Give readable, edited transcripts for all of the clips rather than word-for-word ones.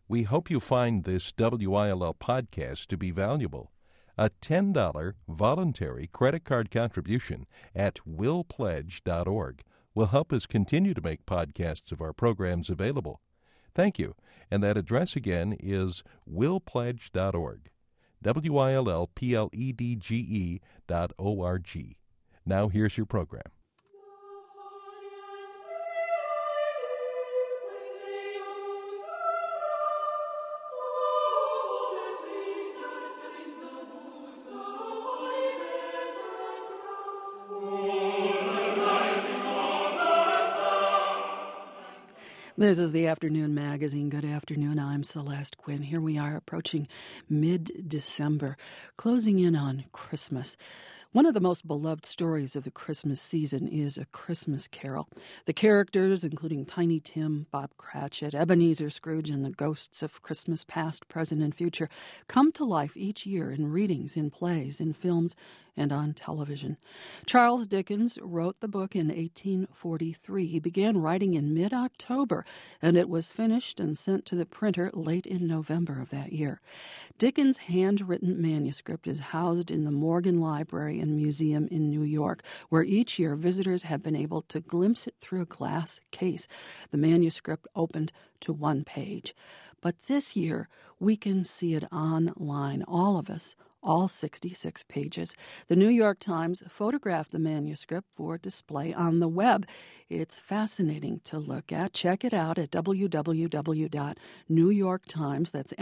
We hope you find this WILL podcast to be valuable. A $10 voluntary credit card contribution at willpledge.org will help us continue to make podcasts of our programs available. Thank you. And that address again is willpledge.org. WILLPLEDGE.org. Now here's your program. This is the Afternoon Magazine. Good afternoon. I'm Celeste Quinn. Here we are approaching mid-December, closing in on Christmas. One of the most beloved stories of the Christmas season is A Christmas Carol. The characters, including Tiny Tim, Bob Cratchit, Ebenezer Scrooge, and the ghosts of Christmas past, present, and future, come to life each year in readings, in plays, in films, and on television. Charles Dickens wrote the book in 1843. He began writing in mid-October, and it was finished and sent to the printer late in November of that year. Dickens' handwritten manuscript is housed in the Morgan Library and Museum in New York, where each year visitors have been able to glimpse it through a glass case. The manuscript opened to one page. But this year, we can see it online, all of us, all 66 pages. The New York Times photographed the manuscript for display on the web. It's fascinating to look at. Check it out at www.newyorktimes, that's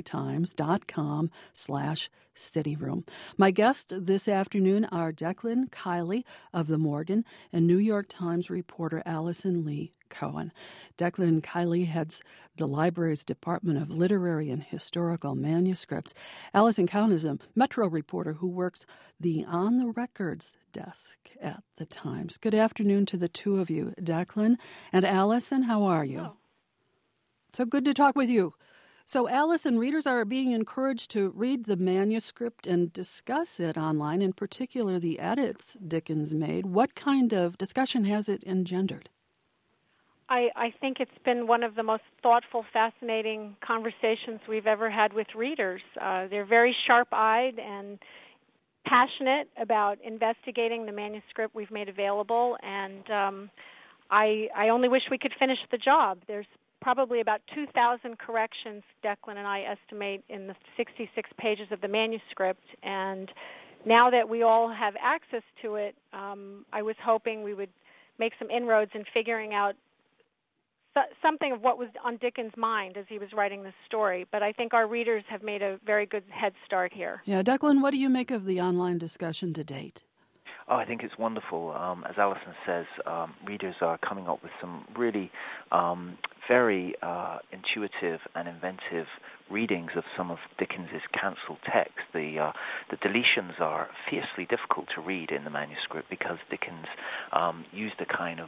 nytimes.com/cityroom. My guests this afternoon are Declan Kiley of the Morgan and New York Times reporter Allison Lee Cohen. Declan Kiley heads the library's Department of Literary and Historical Manuscripts. Allison Cohen is a Metro reporter who works the On the Records desk at the Times. Good afternoon to the two of you, Declan and Allison. How are you? Oh. So good to talk with you. So, Allison, readers are being encouraged to read the manuscript and discuss it online, in particular the edits Dickens made. What kind of discussion has it engendered? I think it's been one of the most thoughtful, fascinating conversations we've ever had with readers. They're very sharp-eyed and passionate about investigating the manuscript we've made available, and I only wish we could finish the job. There's probably about 2,000 corrections, Declan and I estimate, in the 66 pages of the manuscript, and now that we all have access to it, I was hoping we would make some inroads in figuring out something of what was on Dickens' mind as he was writing this story. But I think our readers have made a very good head start here. Yeah, Declan, what do you make of the online discussion to date? Oh, I think it's wonderful. As Allison says, readers are coming up with some really very intuitive and inventive readings of some of Dickens's cancelled text. The deletions are fiercely difficult to read in the manuscript because Dickens used a kind of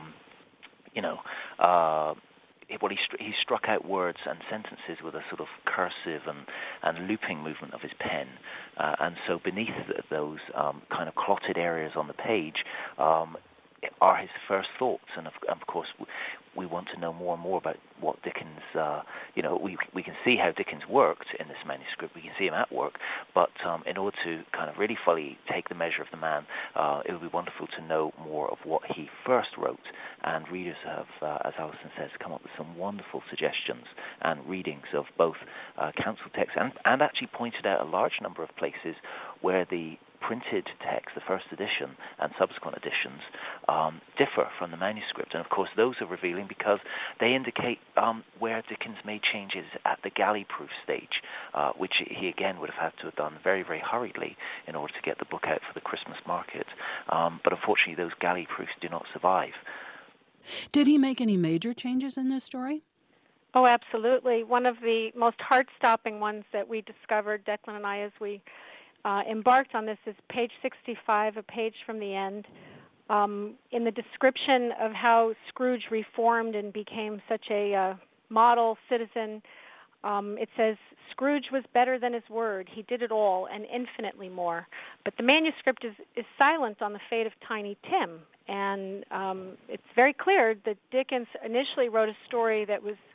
he struck out words and sentences with a sort of cursive and looping movement of his pen. And so beneath those kind of clotted areas on the page are his first thoughts. And of course, we want to know more and more about what Dickens, we can see how Dickens worked in this manuscript. We can see him at work. But in order to kind of really fully take the measure of the man, it would be wonderful to know more of what he first wrote. And readers have, as Allison says, come up with some wonderful suggestions and readings of both cancelled text and actually pointed out a large number of places where the printed text, the first edition and subsequent editions, differ from the manuscript. And of course, those are revealing because they indicate where Dickens made changes at the galley-proof stage, which he again would have had to have done very, very hurriedly in order to get the book out for the Christmas market. But unfortunately, those galley-proofs do not survive. Did he make any major changes in this story? Oh, absolutely. One of the most heart-stopping ones that we discovered, Declan and I, as we embarked on this, is page 65, a page from the end. In the description of how Scrooge reformed and became such a model citizen, it says, Scrooge was better than his word. He did it all and infinitely more. But the manuscript is silent on the fate of Tiny Tim. And it's very clear that Dickens initially wrote a story that was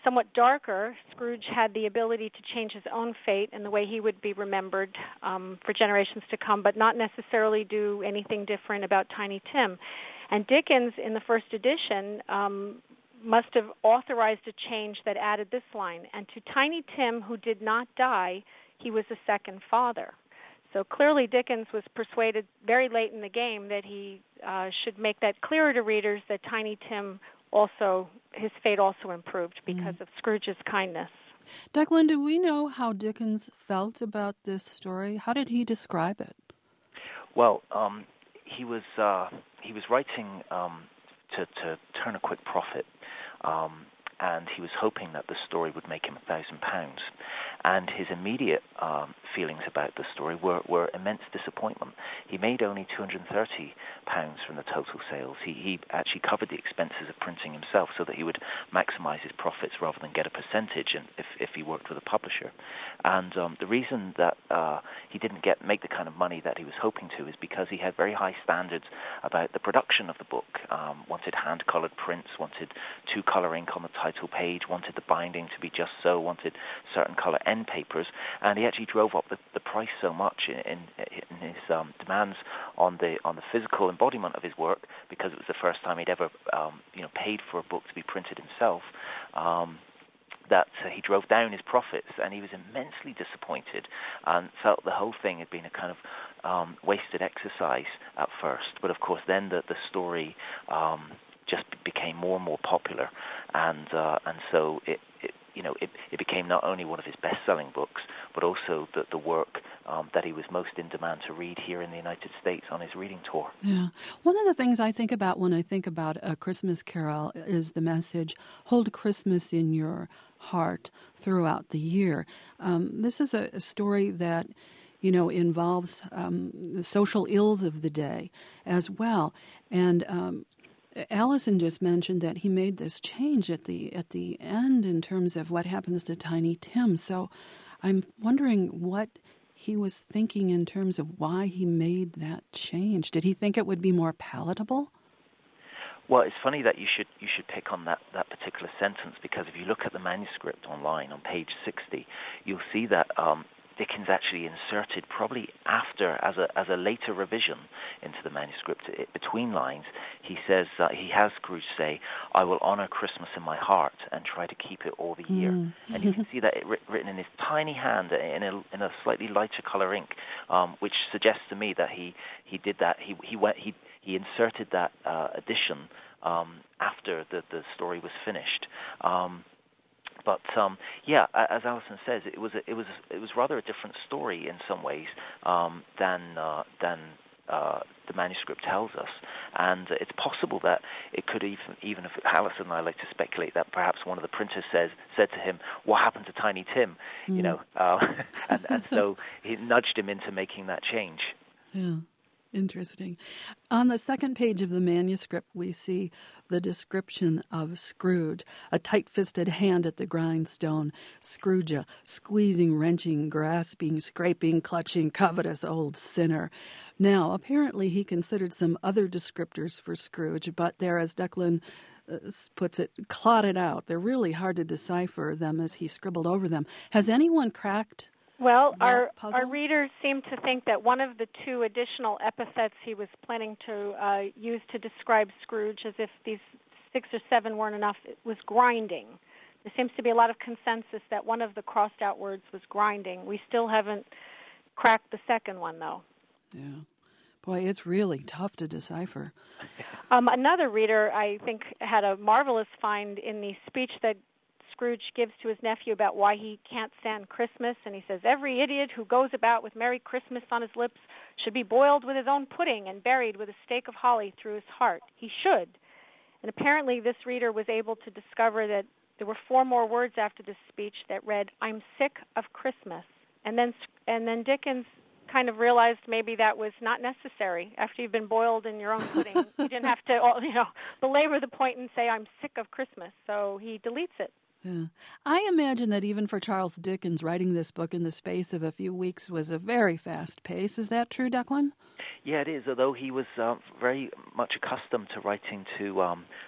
somewhat darker. Scrooge had the ability to change his own fate and the way he would be remembered for generations to come, but not necessarily do anything different about Tiny Tim. And Dickens, in the first edition, must have authorized a change that added this line, and to Tiny Tim, who did not die, he was a second father. So clearly Dickens was persuaded very late in the game that he should make that clearer to readers that Tiny Tim also, his fate also improved because of Scrooge's kindness. Declan, do we know how Dickens felt about this story? How did he describe it? Well, he was writing to turn a quick profit, and he was hoping that the story would make him £1,000. And his immediate feelings about the story were immense disappointment. He made only £230 from the total sales. He actually covered the expenses of printing himself so that he would maximize his profits rather than get a percentage if he worked with a publisher. And the reason that he didn't make the kind of money that he was hoping to is because he had very high standards about the production of the book. Wanted hand-colored prints, wanted two-color ink on the title page, wanted the binding to be just so, wanted certain color end papers, and he actually drove up the price so much in his demands on the physical embodiment of his work, because it was the first time he'd ever paid for a book to be printed himself, that he drove down his profits, and he was immensely disappointed and felt the whole thing had been a kind of wasted exercise at first. But of course then the story just became more and more popular, and so it became not only one of his best-selling books, but also the work that he was most in demand to read here in the United States on his reading tour. Yeah. One of the things I think about when I think about A Christmas Carol is the message, hold Christmas in your heart throughout the year. This is a story that involves the social ills of the day as well. And Allison just mentioned that he made this change at the end in terms of what happens to Tiny Tim. So I'm wondering what he was thinking in terms of why he made that change. Did he think it would be more palatable? Well, it's funny that you should pick on that particular sentence, because if you look at the manuscript online on page 60, you'll see that Dickens actually inserted, probably after, as a later revision into the manuscript, between lines, he says he has Scrooge say, "I will honor Christmas in my heart and try to keep it all the year." And you can see that written in his tiny hand in a slightly lighter color ink, which suggests to me that he did that. He inserted that addition after the story was finished. But as Alison says, it was rather a different story in some ways than the manuscript tells us, and it's possible that it could even if Alison and I like to speculate that perhaps one of the printers said to him, "What happened to Tiny Tim?" And so he nudged him into making that change. Yeah. Interesting. On the second page of the manuscript, we see the description of Scrooge, a tight-fisted hand at the grindstone, Scrooge, squeezing, wrenching, grasping, scraping, clutching, covetous old sinner. Now, apparently he considered some other descriptors for Scrooge, but they're, as Declan puts it, clotted out. They're really hard to decipher them as he scribbled over them. Has anyone cracked our puzzle? readers seem to think that one of the two additional epithets he was planning to use to describe Scrooge, as if these 6 or 7 weren't enough, was grinding. There seems to be a lot of consensus that one of the crossed-out words was grinding. We still haven't cracked the second one, though. Yeah. Boy, it's really tough to decipher. Another reader, I think, had a marvelous find in the speech that Scrooge gives to his nephew about why he can't stand Christmas, and he says, "Every idiot who goes about with Merry Christmas on his lips should be boiled with his own pudding and buried with a stake of holly through his heart. He should." And apparently this reader was able to discover that there were 4 more words after this speech that read, "I'm sick of Christmas." And then Dickens kind of realized maybe that was not necessary. After you've been boiled in your own pudding, you didn't have to belabor the point and say, "I'm sick of Christmas." So he deletes it. Yeah. I imagine that even for Charles Dickens, writing this book in the space of a few weeks was a very fast pace. Is that true, Declan? Yeah, it is, although he was very much accustomed to writing to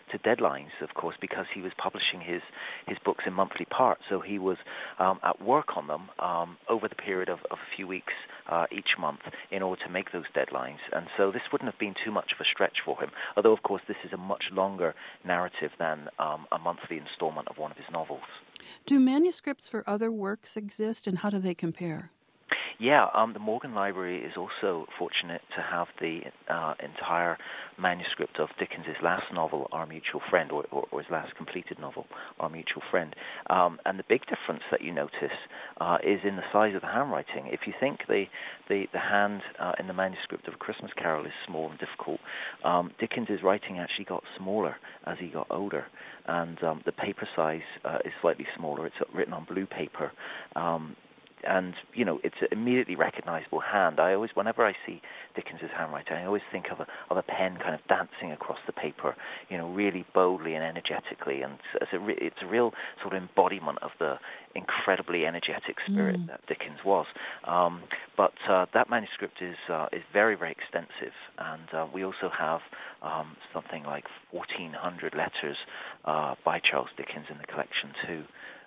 to deadlines, of course, because he was publishing his books in monthly parts. So he was at work on them over the period of a few weeks each month in order to make those deadlines. And so this wouldn't have been too much of a stretch for him, although, of course, this is a much longer narrative than a monthly installment of one of his novels. Do manuscripts for other works exist, and how do they compare? Yeah, the Morgan Library is also fortunate to have the entire manuscript of Dickens's last novel, Our Mutual Friend, or his last completed novel, Our Mutual Friend. And the big difference that you notice is in the size of the handwriting. If you think the hand in the manuscript of A Christmas Carol is small and difficult, Dickens's writing actually got smaller as he got older. And the paper size is slightly smaller. It's written on blue paper. And, you know, it's an immediately recognizable hand. Whenever I see Dickens's handwriting, I always think of a pen kind of dancing across the paper, you know, really boldly and energetically. And it's a real sort of embodiment of the incredibly energetic spirit that Dickens was. But that manuscript is very, very extensive. And we also have something like 1,400 letters by Charles Dickens in the collection, too.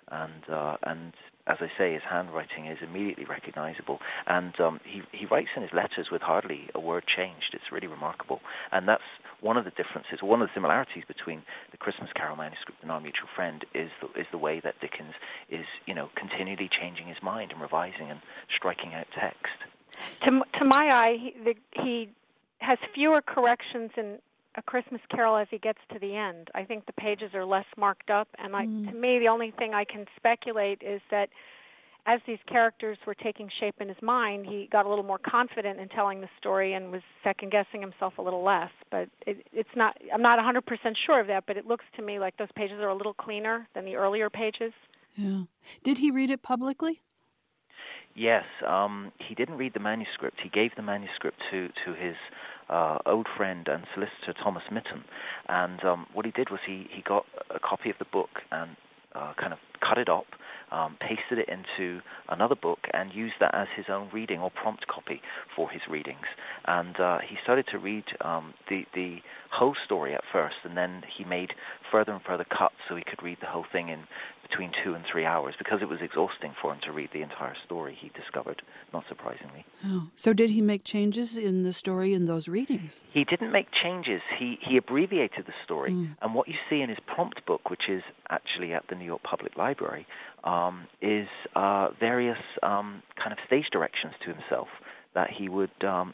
And as I say, his handwriting is immediately recognizable, and he writes in his letters with hardly a word changed. It's really remarkable, and that's one of the differences, one of the similarities between the Christmas Carol manuscript and Our Mutual Friend is the way that Dickens is, you know, continually changing his mind and revising and striking out text. To my eye, he has fewer corrections in A Christmas Carol as he gets to the end. I think the pages are less marked up, and to me, the only thing I can speculate is that as these characters were taking shape in his mind, he got a little more confident in telling the story and was second-guessing himself a little less. But it's not. I'm not 100% sure of that, but it looks to me like those pages are a little cleaner than the earlier pages. Yeah. Did he read it publicly? Yes. He didn't read the manuscript. He gave the manuscript to his old friend and solicitor Thomas Mitton, and what he did was he got a copy of the book and kind of cut it up, pasted it into another book, and used that as his own reading or prompt copy for his readings. And he started to read the whole story at first, and then he made further and further cuts so he could read the whole thing in between 2 and 3 hours, because it was exhausting for him to read the entire story, he discovered, not surprisingly. Oh. So did he make changes in the story in those readings? He didn't make changes. He abbreviated the story. And what you see in his prompt book, which is actually at the New York Public Library, is various kind of stage directions to himself that he would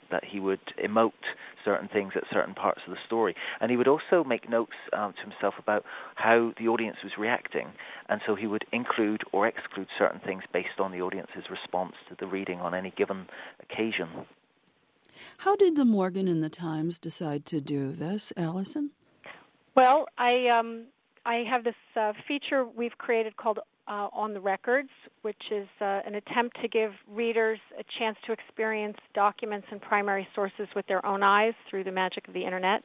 emote certain things at certain parts of the story, and he would also make notes to himself about how the audience was reacting, and so he would include or exclude certain things based on the audience's response to the reading on any given occasion. How did the Morgan and the Times decide to do this, Allison? Well, I have this feature we've created called On the Records, which is an attempt to give readers a chance to experience documents and primary sources with their own eyes through the magic of the Internet.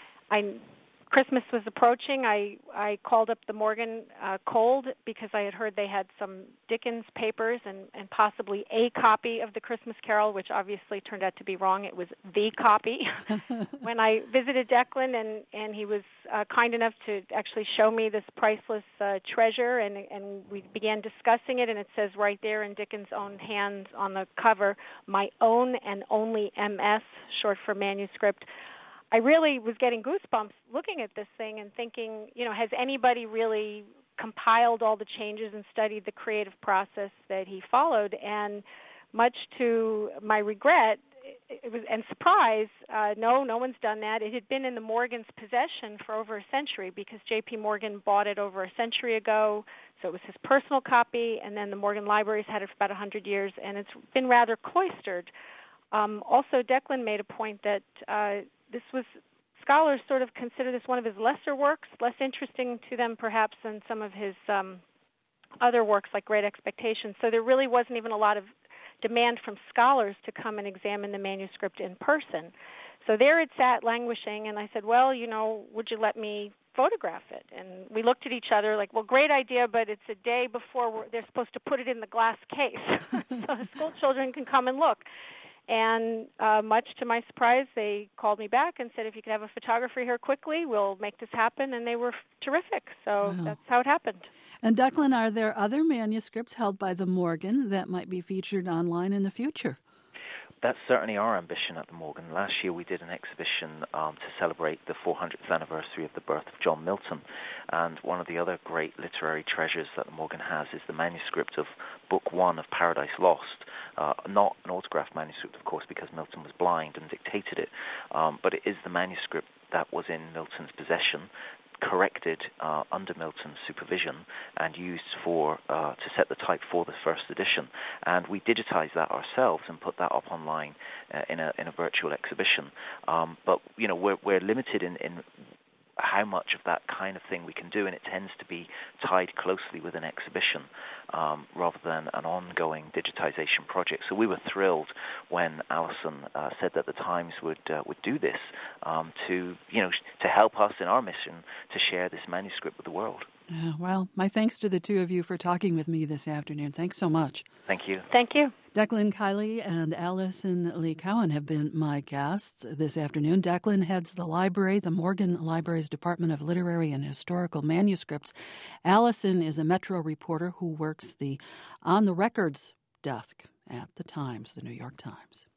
Christmas was approaching. I called up the Morgan cold because I had heard they had some Dickens papers and possibly a copy of The Christmas Carol, which obviously turned out to be wrong. It was the copy. When I visited Declan, and he was kind enough to actually show me this priceless treasure, and we began discussing it, and it says right there in Dickens' own hands on the cover, "My own and only MS," short for manuscript. I really was getting goosebumps looking at this thing and thinking, you know, has anybody really compiled all the changes and studied the creative process that he followed? And much to my regret and surprise, no one's done that. It had been in the Morgan's possession for over a century because J.P. Morgan bought it over a century ago, so it was his personal copy, and then the Morgan Library's had it for about 100 years, and it's been rather cloistered. Also, Declan made a point that scholars sort of consider this one of his lesser works, less interesting to them perhaps than some of his other works like Great Expectations. So there really wasn't even a lot of demand from scholars to come and examine the manuscript in person. So there it sat languishing, and I said, well, you know, would you let me photograph it? And we looked at each other like, well, great idea, but it's a day before they're supposed to put it in the glass case so the school children can come and look. And much to my surprise, they called me back and said, if you could have a photographer here quickly, we'll make this happen. And they were terrific. So That's how it happened. And Declan, are there other manuscripts held by the Morgan that might be featured online in the future? That's certainly our ambition at the Morgan. Last year we did an exhibition to celebrate the 400th anniversary of the birth of John Milton. And one of the other great literary treasures that the Morgan has is the manuscript of Book 1 of Paradise Lost. Not an autographed manuscript, of course, because Milton was blind and dictated it, but it is the manuscript that was in Milton's possession, corrected under Milton's supervision and used to set the type for the first edition. And we digitized that ourselves and put that up online in a virtual exhibition. But we're limited in how much of that kind of thing we can do, and it tends to be tied closely with an exhibition rather than an ongoing digitization project. So we were thrilled when Alison said that the Times would do this to help us in our mission to share this manuscript with the world. Well, my thanks to the two of you for talking with me this afternoon. Thanks so much. Thank you. Thank you. Declan Kiley and Alison Lee Cowan have been my guests this afternoon. Declan heads the library, the Morgan Library's Department of Literary and Historical Manuscripts. Alison is a Metro reporter who works the On the Records desk at the Times, the New York Times.